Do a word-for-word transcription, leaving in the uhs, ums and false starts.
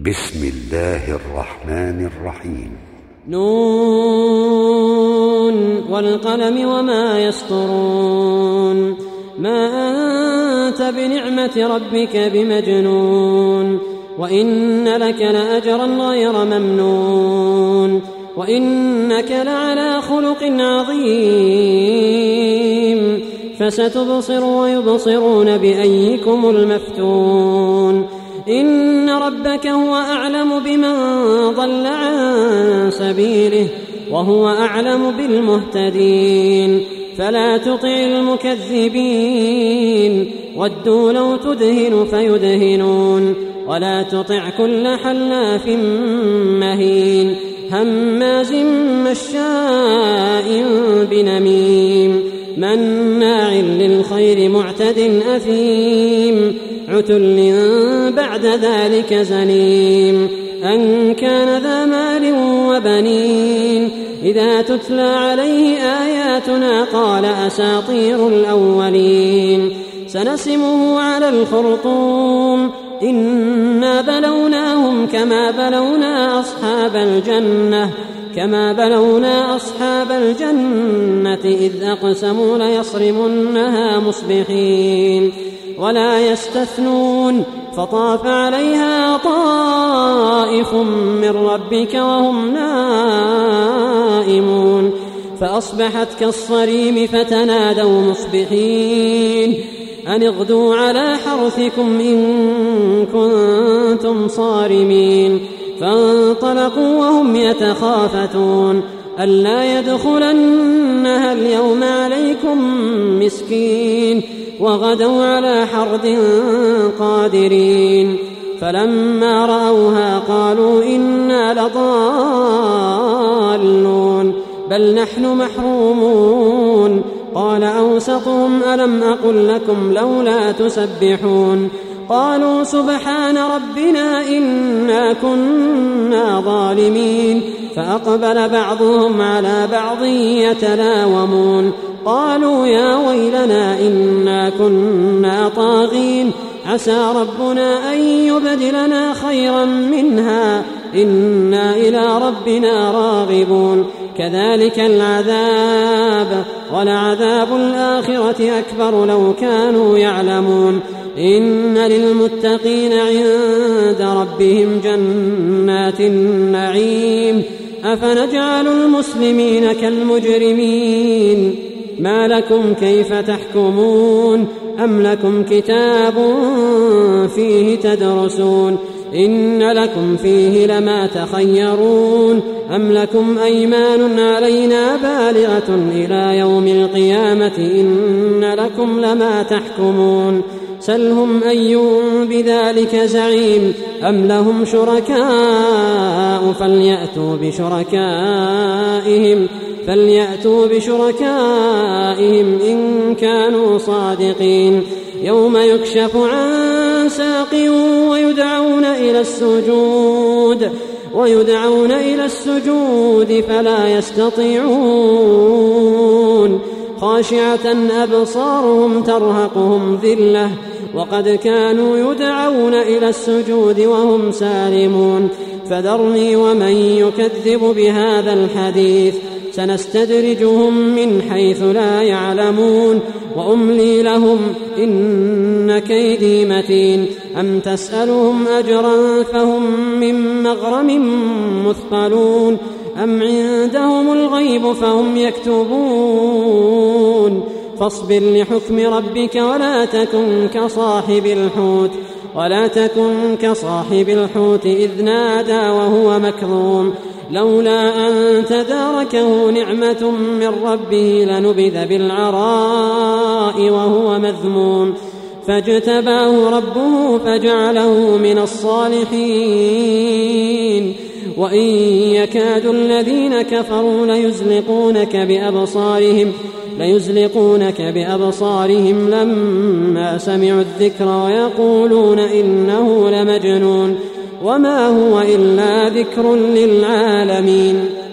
بسم الله الرحمن الرحيم. نون والقلم وما يسطرون. ما أنت بنعمة ربك بمجنون. وإن لك لأجرا غير ممنون. وإنك لعلى خلق عظيم. فستبصر ويبصرون بأيكم المفتون. إن ربك هو أعلم بمن ضل عن سبيله وهو أعلم بالمهتدين. فلا تطع المكذبين ودوا لو تدهن فيدهنون. ولا تطع كل حلاف مهين هماز مشاء بنميم مناع للخير معتد أثيم عتل بعد ذلك زنيم أن كان ذا مال وبنين. إذا تتلى عليه آياتنا قال أساطير الأولين. سنسمه على الخرطوم إنا بلوناهم كما بلونا أصحاب الجنة كما بلونا أصحاب الجنة إذ أقسموا ليصرمنها مصبحين ولا يستثنون. فطاف عليها طائف من ربك وهم نائمون فأصبحت كالصريم فتنادوا مصبحين أن اغدوا على حرثكم إن كنتم صارمين. فانطلقوا وهم يتخافتون ألا يدخلنها اليوم عليكم مسكين وغدوا على حرد قادرين. فلما رأوها قالوا إنا لضالون بل نحن محرومون. قال أوسطهم ألم أقل لكم لولا تسبحون. قالوا سبحان ربنا إنا كنا ظالمين. فأقبل بعضهم على بعض يتلاومون قالوا يا ويلنا إنا كنا طاغين عسى ربنا أن يبدلنا خيرا منها إنا إلى ربنا راغبون. كذلك العذاب ولعذاب الآخرة أكبر لو كانوا يعلمون. إن للمتقين عند ربهم جنات النعيم أفنجعل المسلمين كالمجرمين. ما لكم كيف تحكمون أم لكم كتاب فيه تدرسون إن لكم فيه لما تخيرون أم لكم أيمان علينا بالغة إلى يوم القيامة إن لكم لما تحكمون. سلهم أيهم بذلك زعيم أم لهم شركاء فليأتوا بشركائهم فليأتوا بشركائهم إن كانوا صادقين. يوم يكشف عن ساق ويدعون إلى السجود ويدعون إلى السجود فلا يستطيعون. خاشعة أبصارهم ترهقهم ذلة وقد كانوا يدعون إلى السجود وهم سالمون. فذرني ومن يكذب بهذا الحديث سنستدرجهم من حيث لا يعلمون وأملي لهم إن كيدي متين. أم تسألهم أجرا فهم من مغرم مثقلون أم عندهم الغيب فهم يكتبون. فاصبر لحكم ربك ولا تكن كصاحب الحوت ولا تكن كصاحب الحوت إذ نادى وهو مكظوم لولا أن تداركه نعمة من ربه لنبذ بالعراء وهو مذموم. فاجتباه ربه فجعله من الصالحين. وإن يكاد الذين كفروا ليزلقونك بأبصارهم ليزلقونك بأبصارهم لما سمعوا الذكر ويقولون إنه لمجنون وما هو إلا ذكر للعالمين.